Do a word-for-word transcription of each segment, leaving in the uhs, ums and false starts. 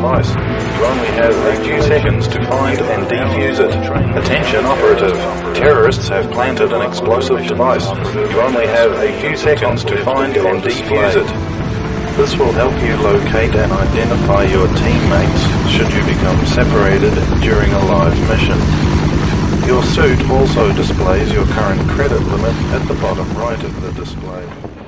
device. You only have a few seconds to find and defuse it. Attention operative. Terrorists have planted an explosive device. You only have a few seconds to find and defuse it. This will help you locate and identify your teammates should you become separated during a live mission. Your suit also displays your current credit limit at the bottom right of the display.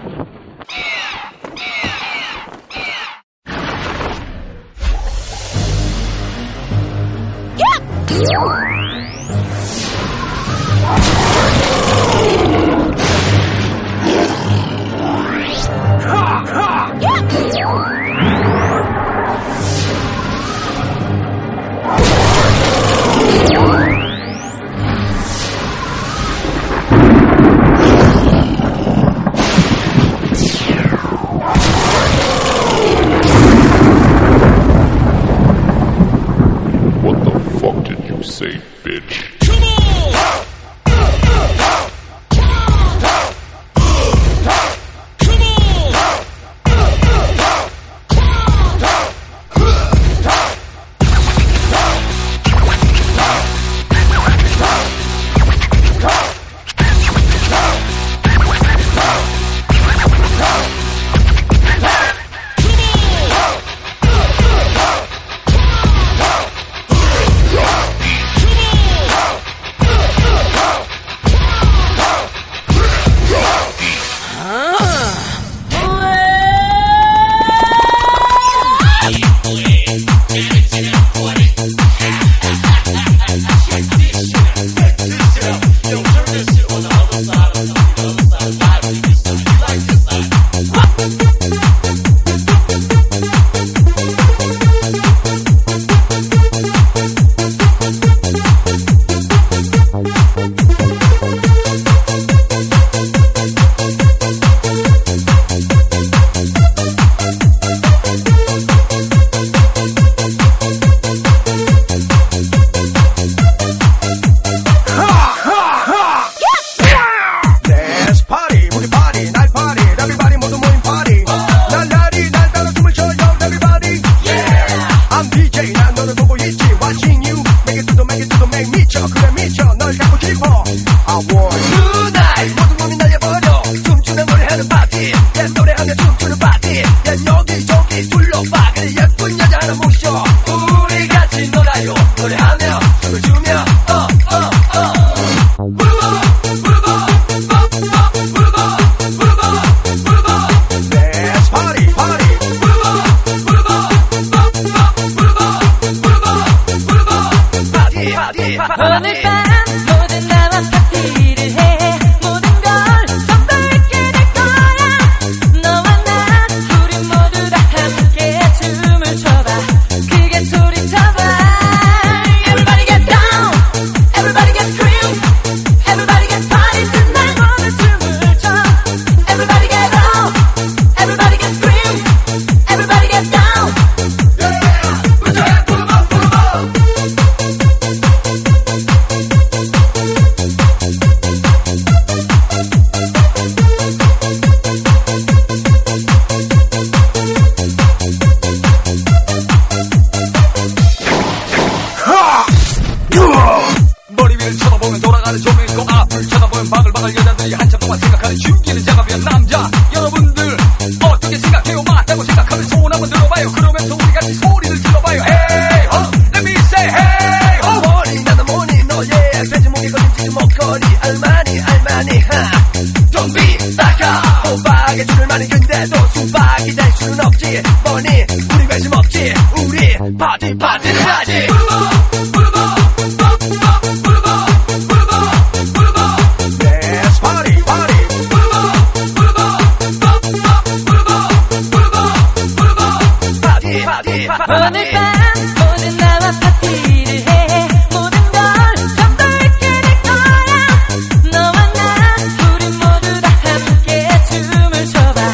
Say, bitch.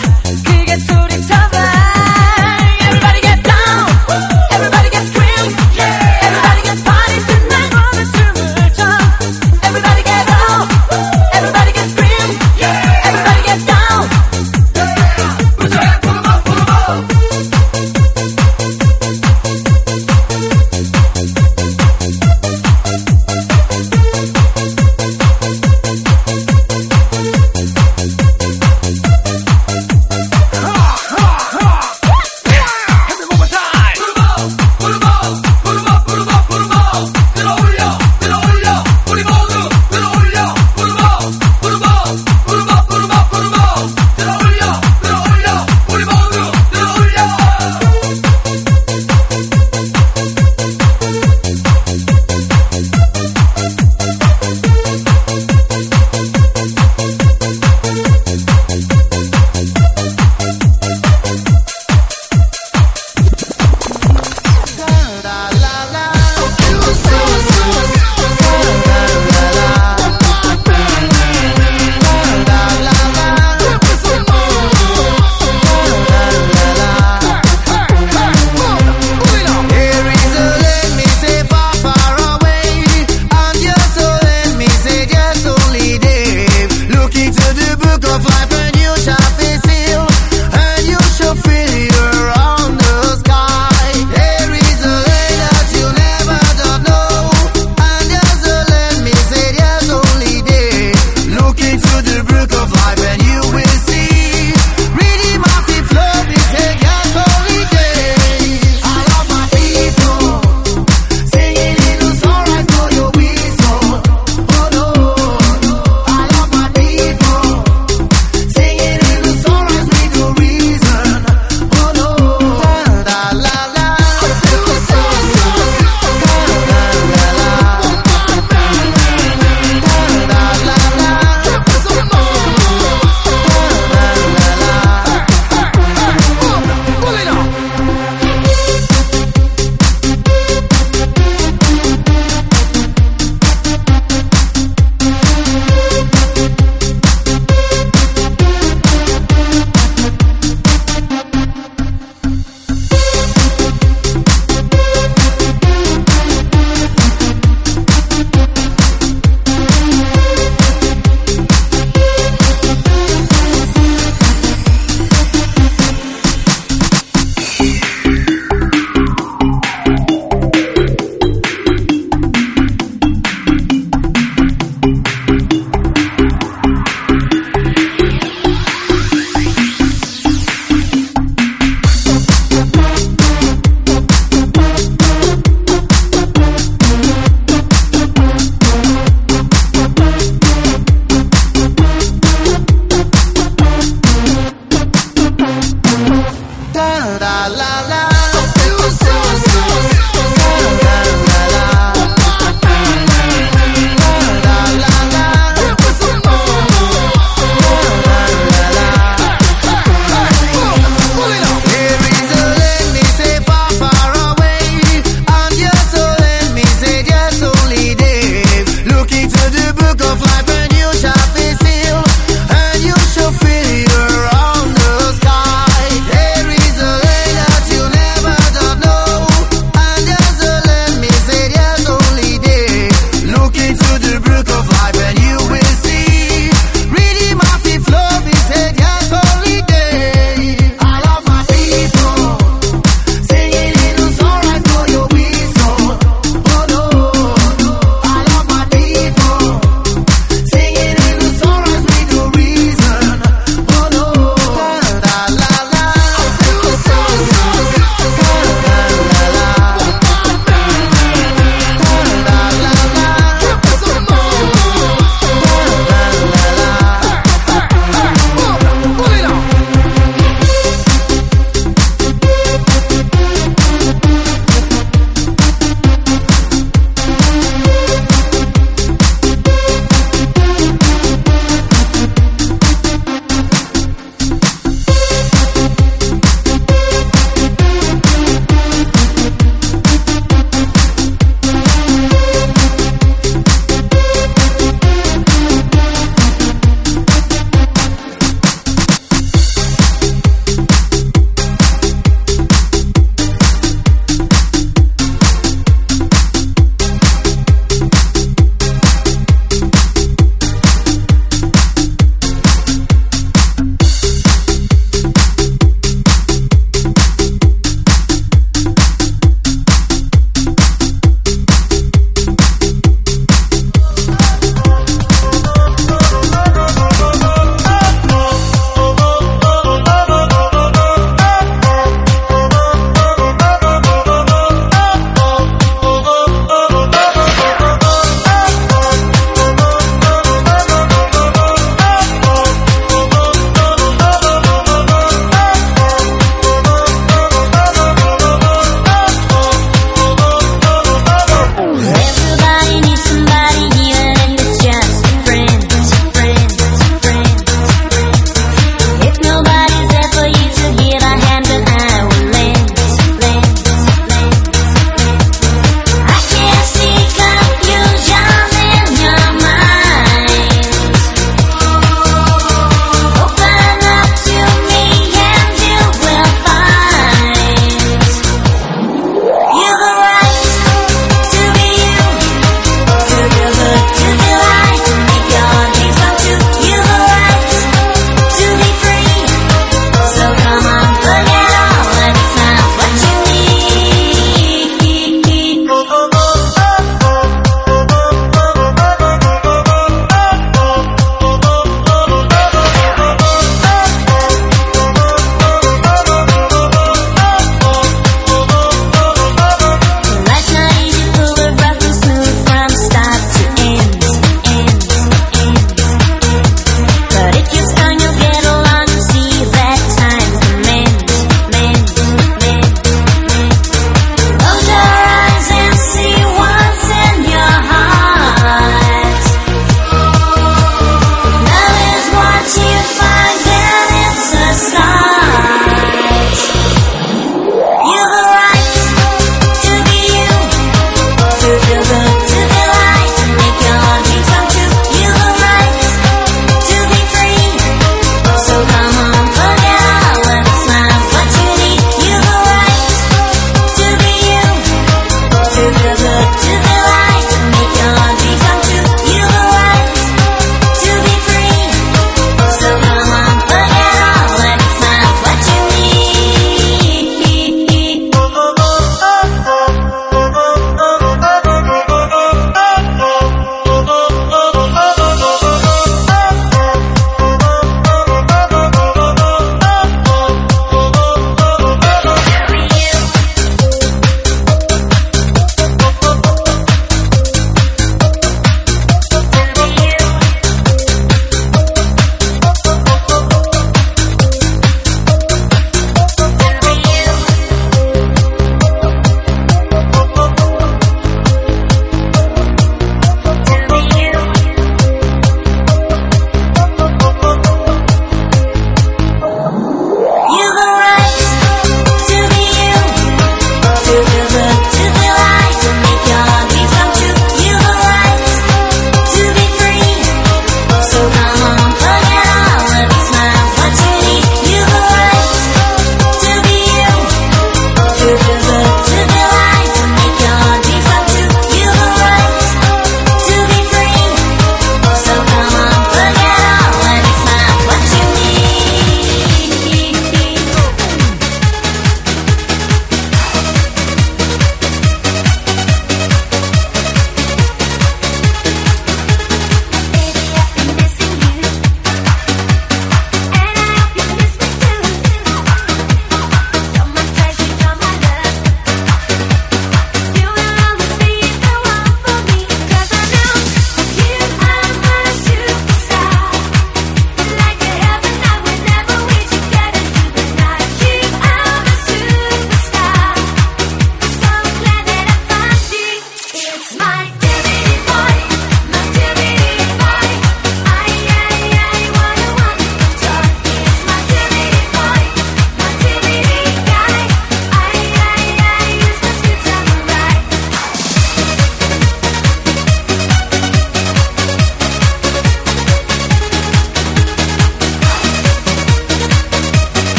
Everybody get down, everybody get scream. book of life and you shall be sealed, and you shall feel you're on the sky. There is a land that you never don't know, and there's a land me say there's only day. Look into the book of life and you will see. Reading massive flow, me say there's only day. I love my people, singing in the sunrise for your wisdom. Oh no, I love my people, singing in the sunrise with no reason. Oh no, la la la, la la la, la la la.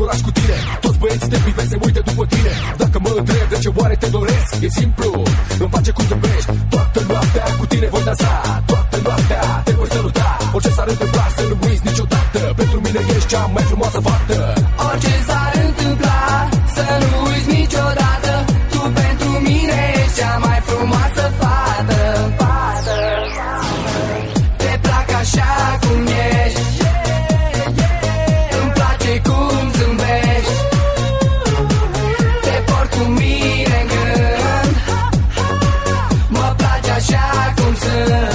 oraș cu tine. Toți băieții te privesc, se uită după tine. Dacă mă întreb de ce oare te doresc, e simplu, îmi place cum zâmbești. Toată noaptea cu tine voi dansa, toată noaptea te voi saluta. Orice s-ar întâmpla să nu uiți niciodată, pentru mine ești cea mai frumoasă fată. Orice s-ar întâmpla să nu uiți niciodată, tu pentru mine ești cea mai frumoasă fată, fată. Te plac așa cum ești, îmi place cum zâmbești. Te port cu mine în gând, mă place așa cum sunt.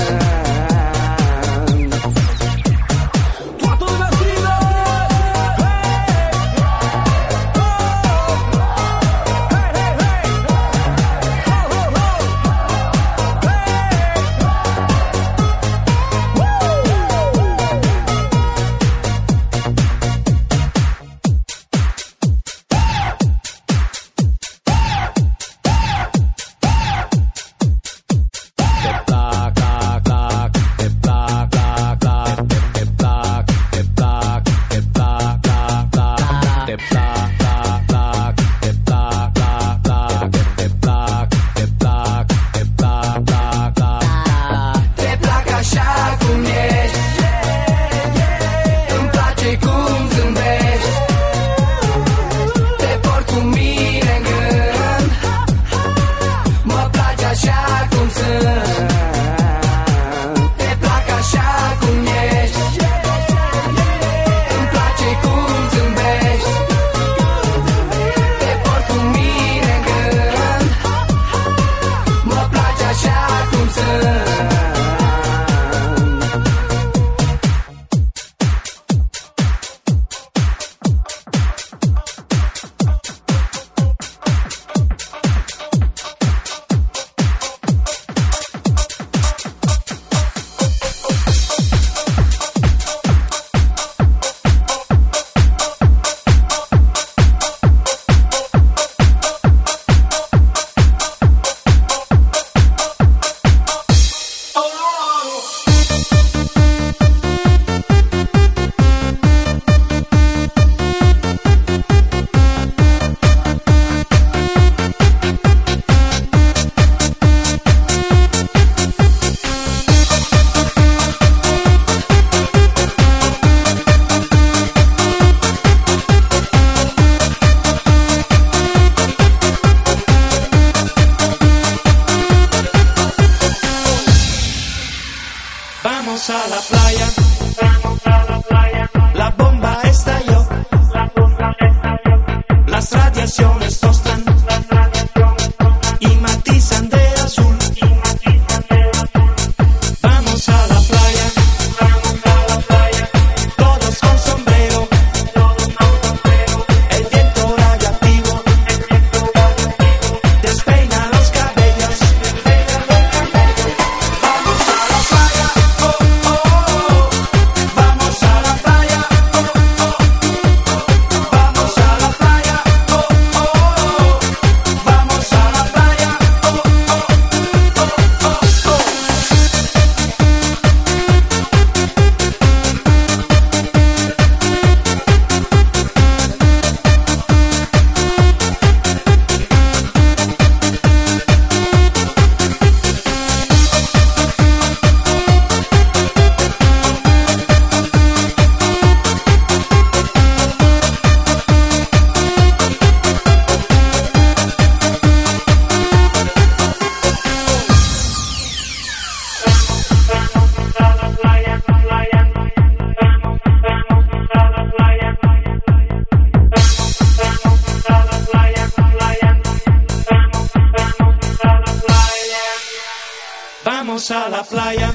Vamos a la playa,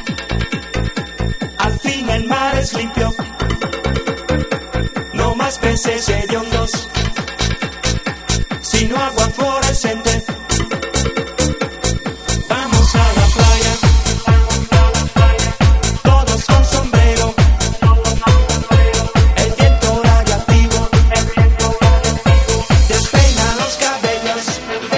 al fin el mar es limpio, no más peces hediondos, sino agua fluorescente. Vamos a la playa, todos con sombrero, el viento radiactivo despeina los cabellos.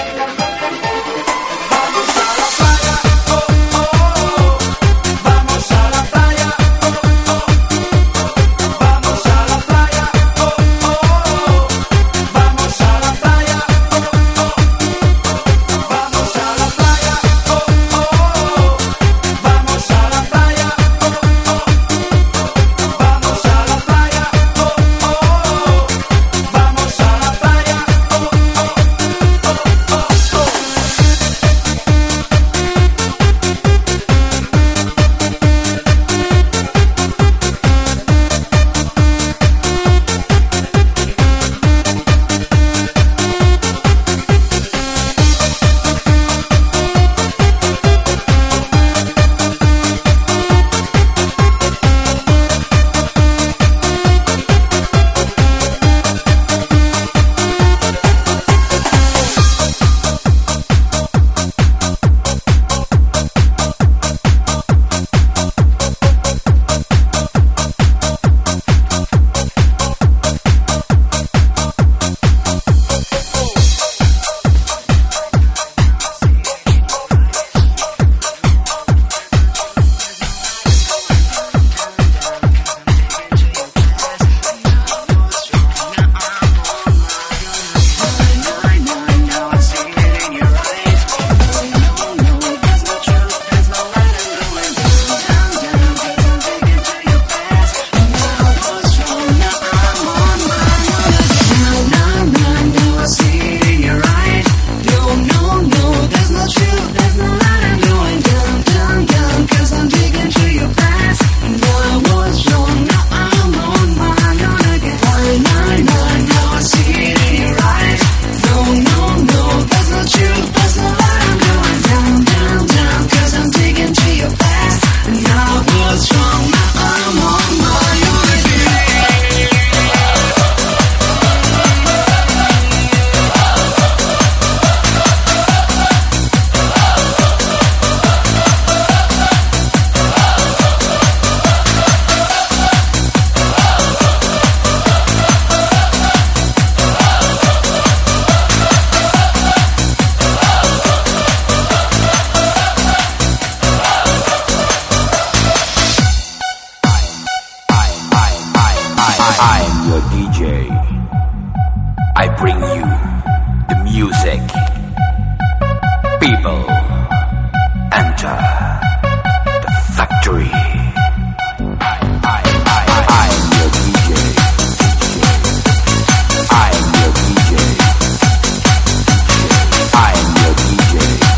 Vamos a la playa, oh, oh, oh. Vamos a la playa, oh, oh. Vamos a la playa, oh, oh, oh. I'm your D J. I bring you the music. People, enter the factory. I'm your D J. I'm your D J. I'm your D J.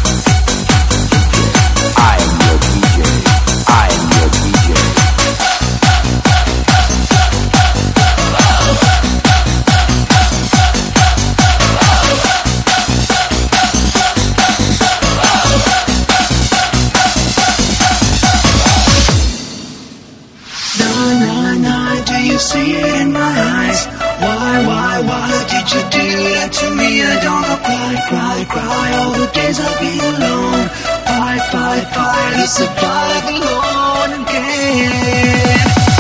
I'm your D J. I'm your D J. See it in my eyes. Why, why, why did you do that to me? I don't know. Cry, cry, cry. All the days I'll be alone. Fight, fight, fight to survive alone again.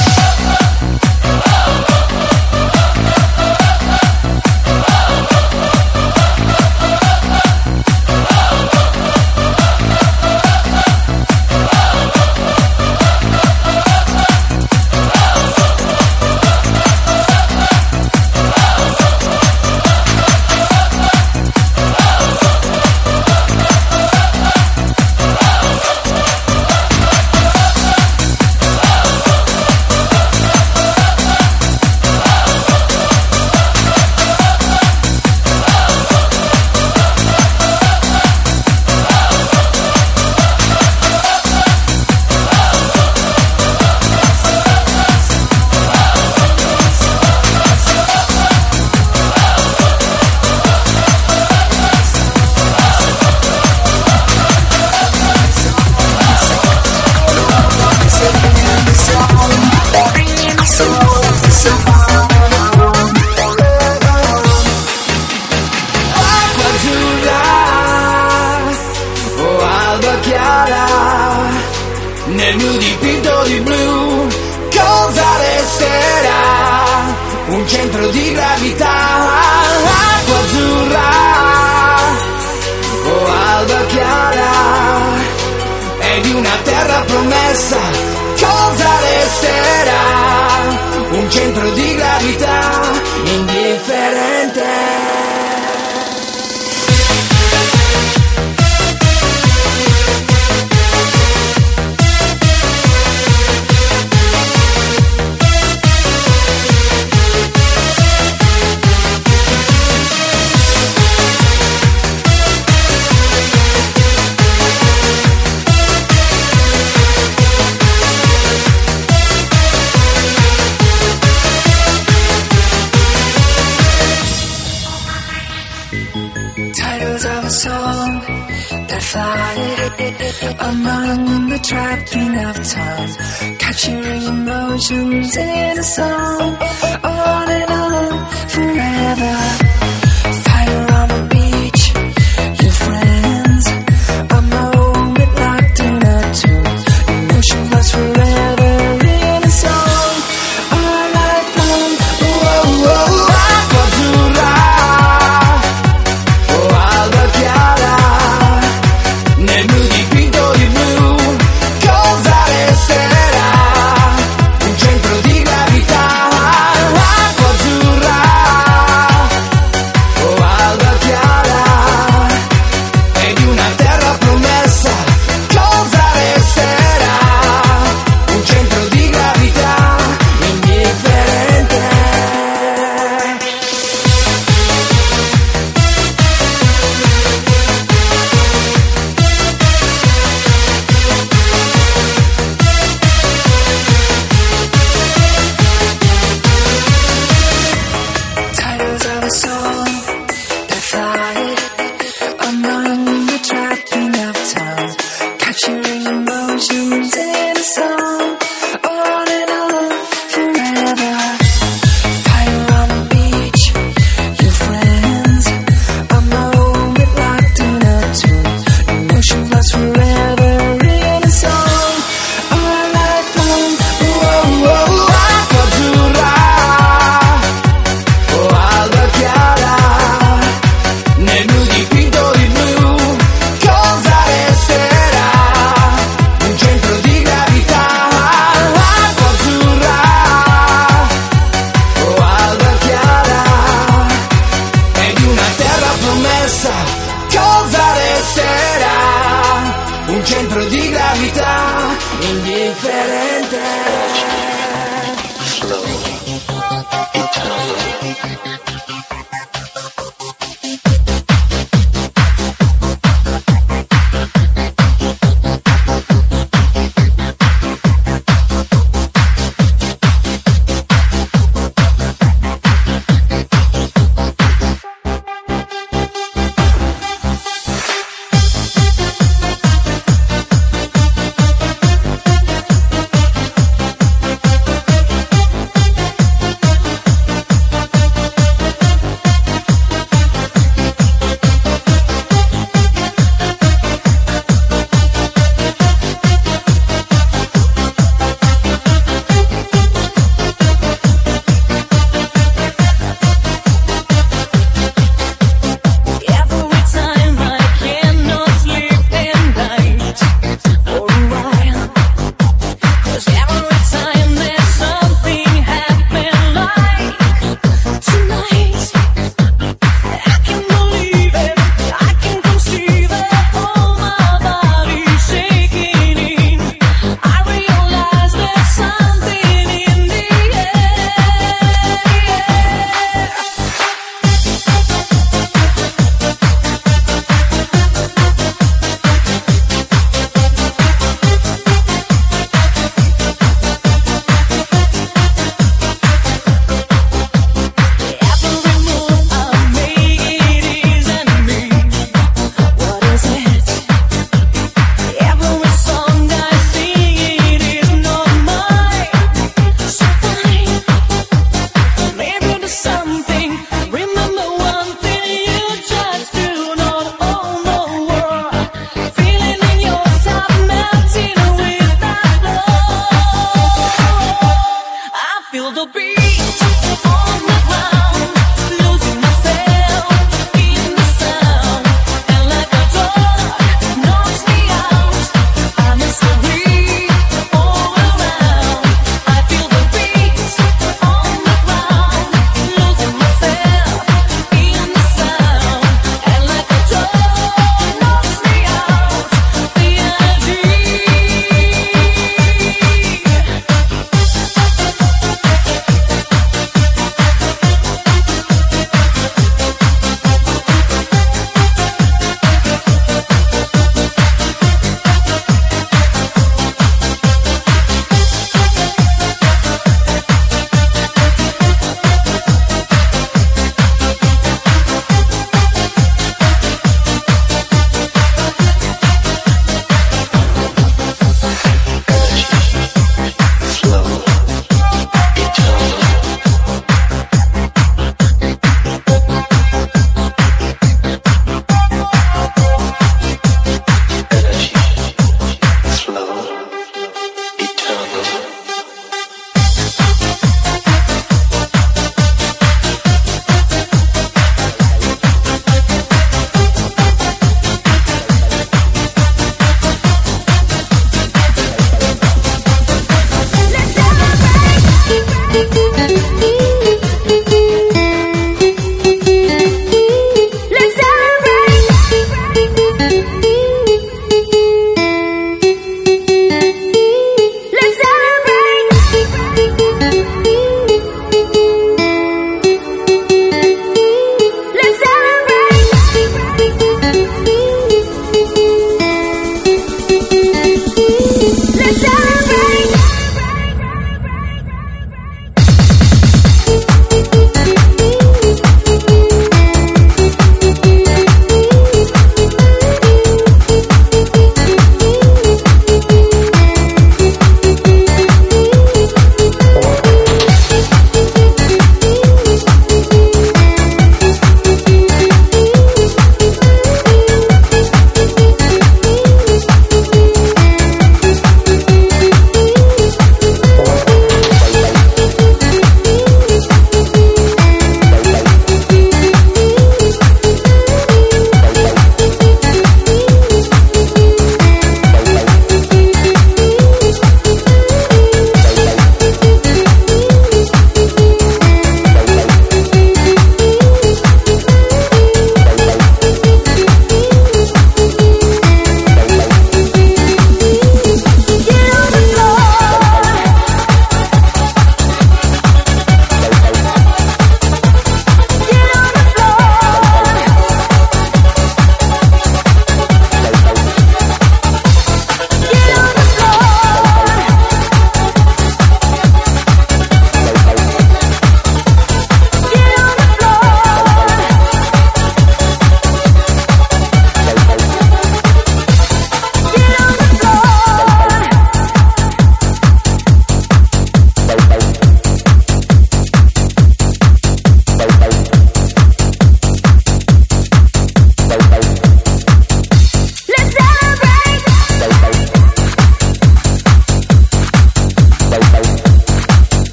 Nel mio dipinto di blu, cosa resterà? Un centro di gravità, acqua azzurra o alba chiara, e di una terra promessa, cosa resterà? Un centro di gravità indifferente. Titles of a song that fly among the trapping of time, capturing emotions in a song, on and on forever. Fire on the beach, your friends, a moment locked in a tune, emotion lasts forever in a song, all night long. Whoa, whoa, Acqua azzurra o alba chiara, nel mio dipinto di blu, cosa resterà? Un centro di gravità, feel the beat on the ground, losing myself in the sound, and like a dog knocks me out, I miss the beat all around. I feel the beat on the ground, losing myself in the sound, and like a dog knocks me out, the energy.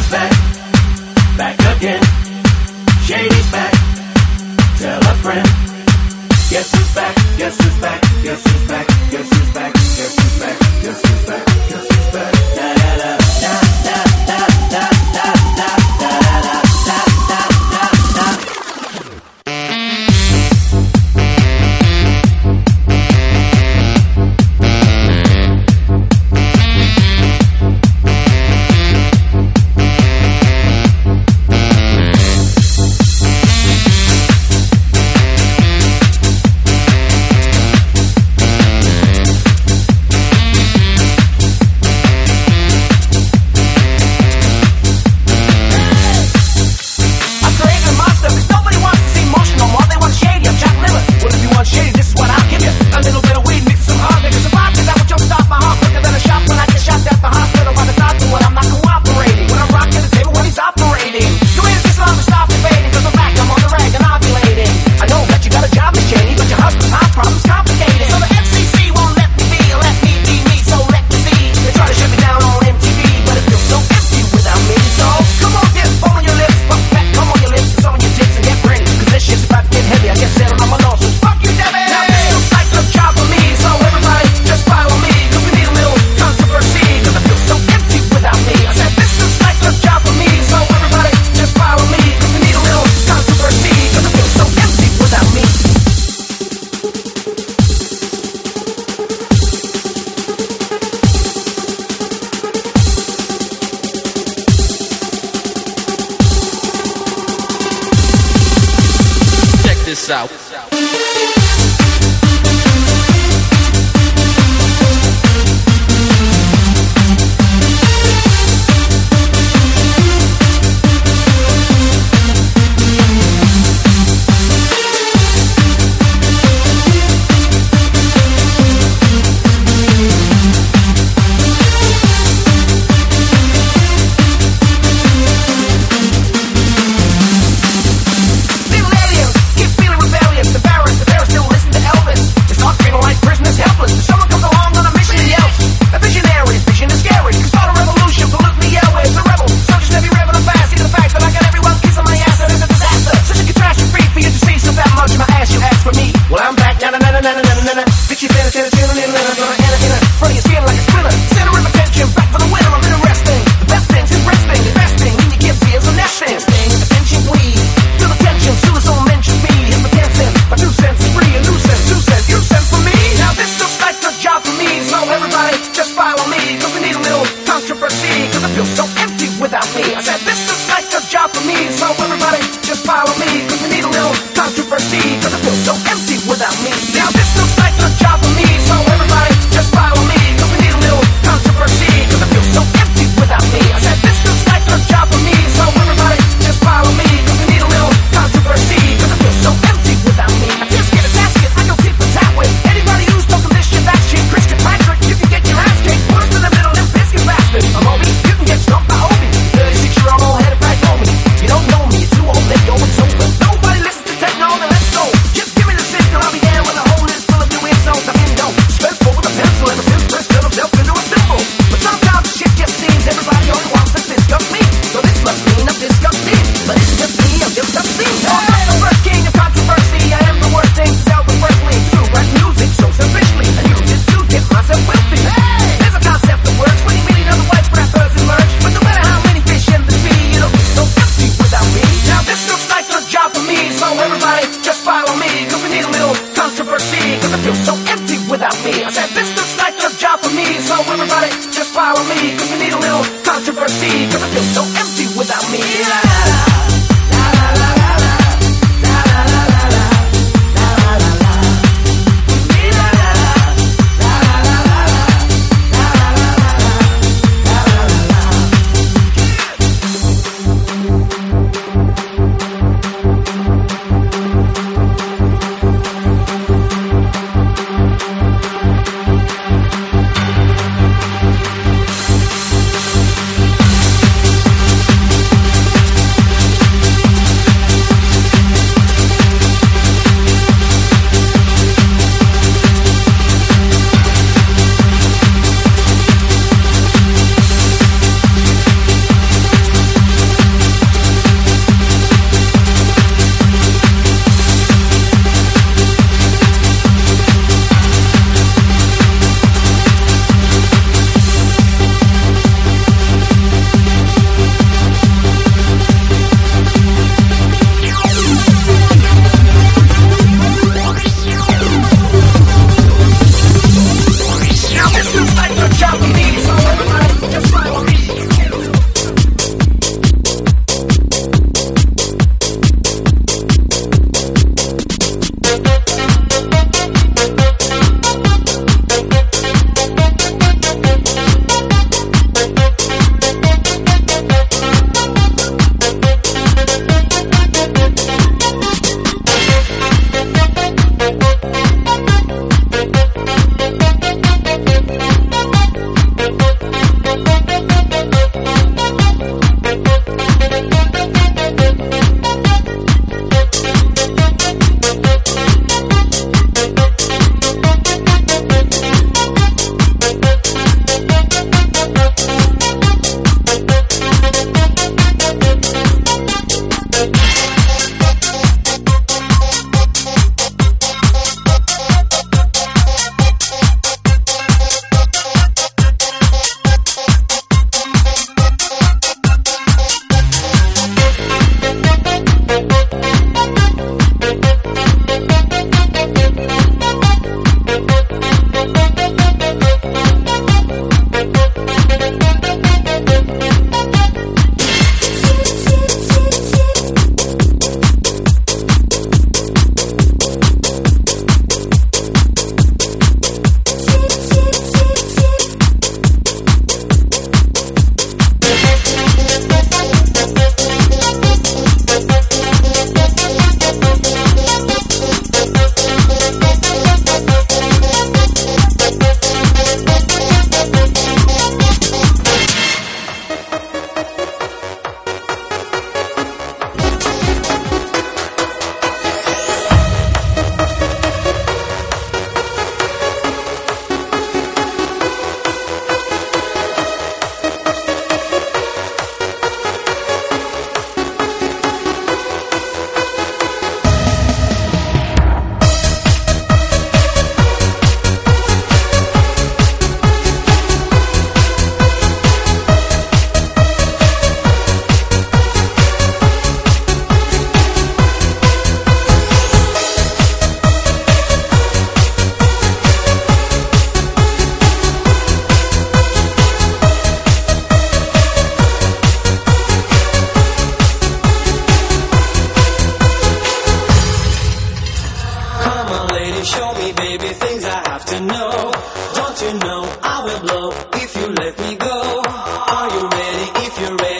back, back again. Shady's back, tell a friend. Guess who's back, guess who's back, guess who's back, guess who's back, guess who's back, guess who's back, guess who's back. Da da da da da da da da da da da da da da. Out.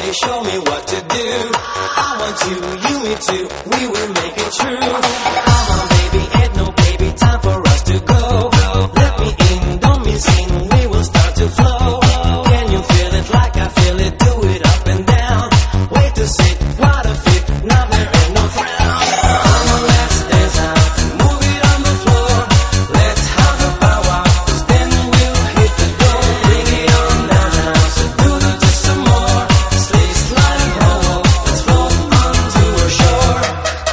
you show me what to do. I want you, you me too. We will make it true. Come on, baby, ain't no baby, time for us to go. Let me in, don't miss in. We will start to flow. Can you feel it like I feel it? Do it up and down. Way to sit, what a fit. Now there ain't no frown. Come on, let's dance out. Move it on the floor. Let's have the power. Then we'll hit the door. Bring it on down now. So do it just some more. Stay sliding, oh, let's float onto a shore.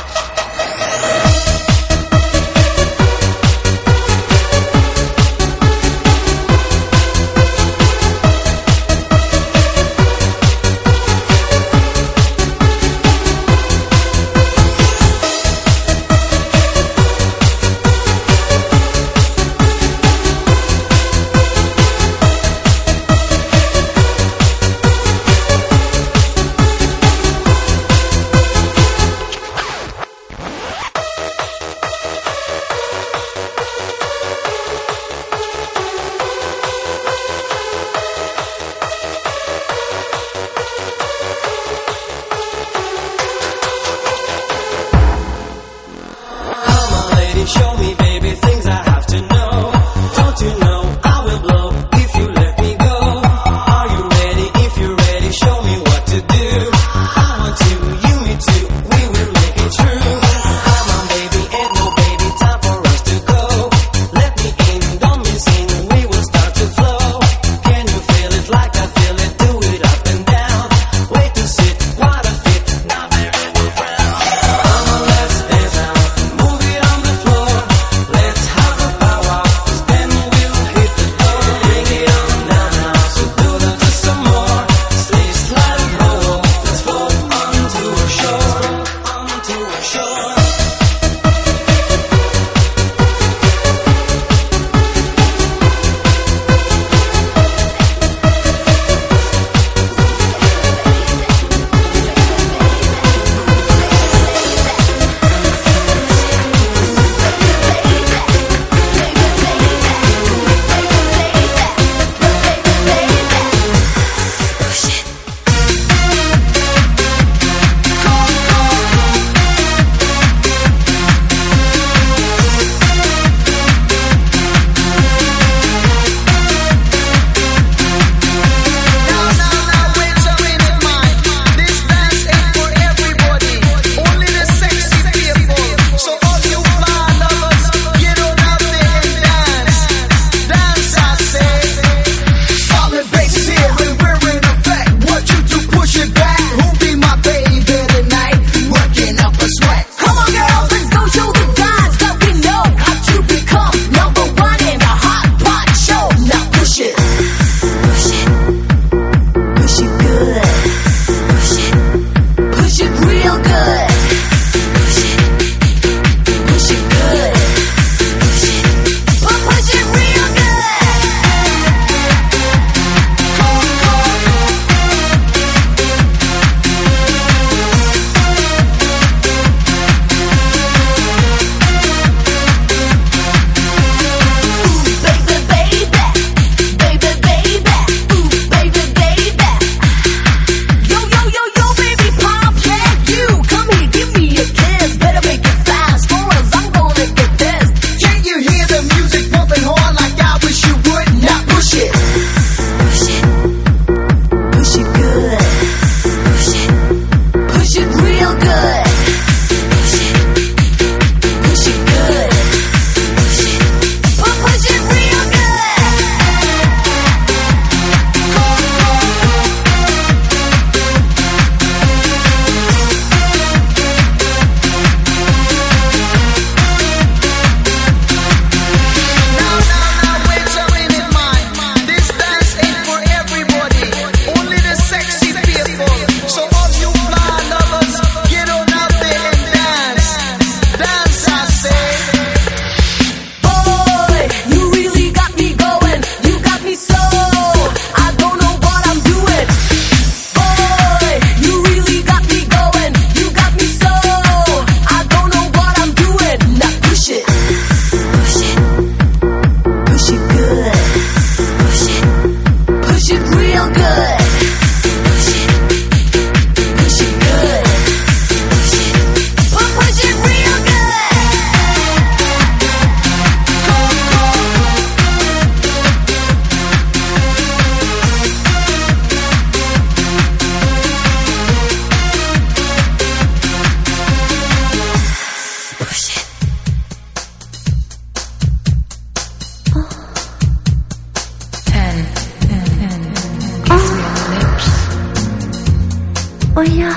我要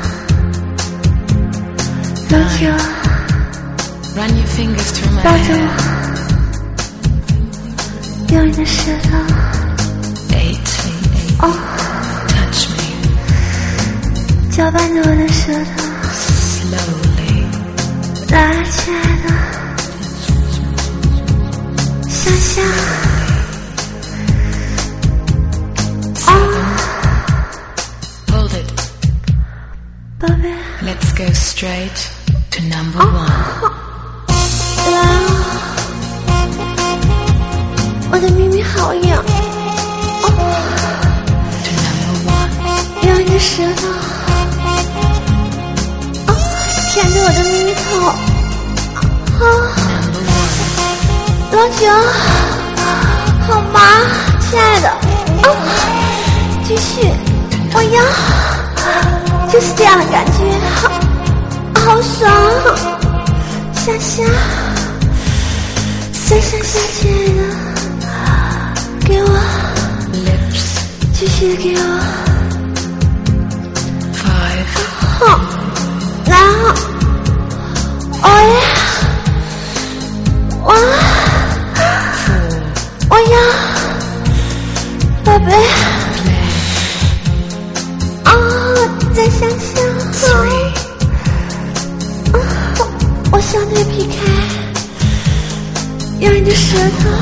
搂着我， Run your fingers through my 抱着 hair. 我，用你的舌头 Eight. 哦， Touch me 搅拌着我的舌头， slowly. 拉起来的，想象。 Hold it. 宝贝， Let's go straight to number one. 来啊，我的秘密好痒。哦， To number one. 用你的舌头，哦，舔着我的蜜蜜头，啊， Number one. 老九，好麻，亲爱的，哦，继续，我要，就是这样的感觉，好，好爽，下下，下下下，亲爱的，给我， Lips. 继续给我， Five. 好，然后，哎呀，我，我要，宝贝，哦，再想想，哦，哦，我向内劈开，用你的舌头，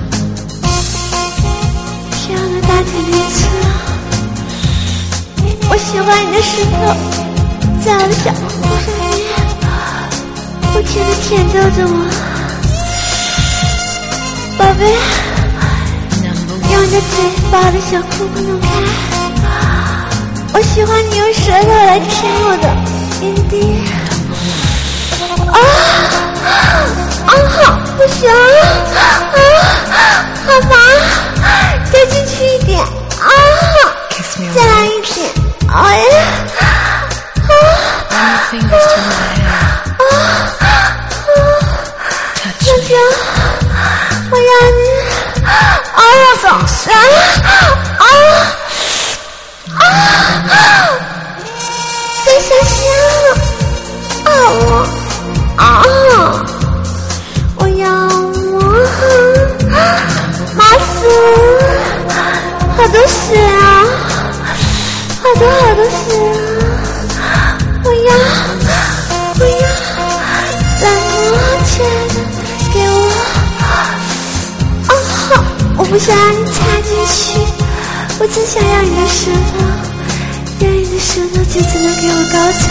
漂亮的大腿内侧，我喜欢你的舌头在我的小腹部上面，不停地舔逗着我，宝贝，用你的嘴把我的小裤裤弄开，我喜欢你用舌头来舔我的阴蒂，啊啊，好不行，啊，好麻，再进去一点，啊，再来一点，哎呀，啊， Run your fingers through my hair. 啊啊， Touch 小 me. 九，我要你，啊，老总，来，啊啊，再下下，啊我，啊，我要我，麻死了，好多血啊，好多好多血啊，我要，我要，来我亲爱的，给我，啊好，我不想让你插进去，我只想要你的舌头，用你的舌头就只能给我高潮，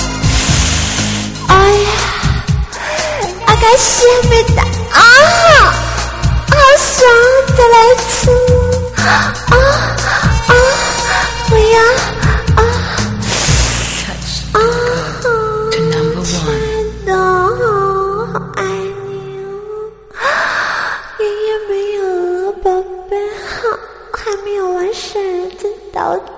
哎呀，阿该先被打啊，好爽，再来一次，啊啊，我要啊。 Touch. 啊， To number 亲 one. 爱的，好爱你哦！爷爷没有了，宝贝，还没有完事儿，真倒